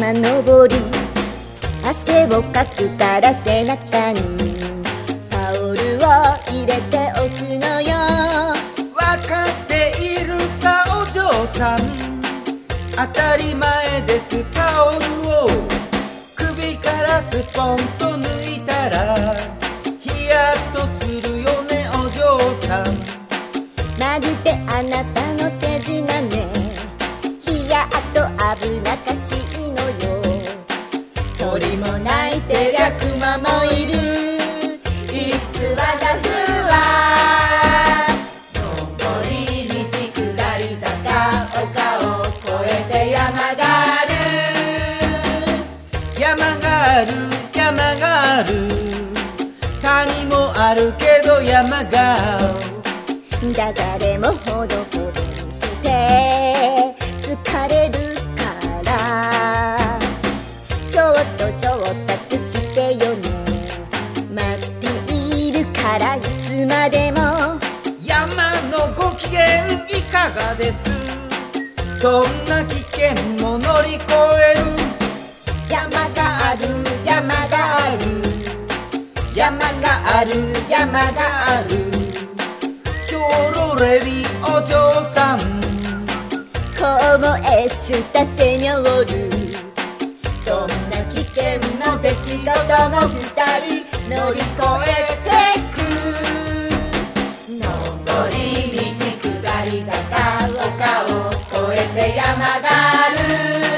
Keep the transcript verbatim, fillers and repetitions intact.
山登り、汗をかくから背中にタオルを入れておくのよ。 わかっているさお嬢さん、当たり前ですタオルを首からスポンと抜いたらヒヤッとするよねお嬢さん。 まるであなたの手品ね、ヒヤッと危なっかしいのよ。鳥も鳴いてりゃ熊もいる、いつわがふわ上り道下り坂、丘を越えて山がある、 山がある山がある、谷もあるけど山がダジャレもほどほどにして疲れるから、ちょっと上達してよね、待っているからいつまでも。 山のご機嫌いかがです、どんな危険も乗り越える。 山がある山がある山がある山がある、キョロレリお嬢さん、 como esta señor、どんな危険な出来事も二人乗り越えてく。上り道下り坂、丘を越えて山がある。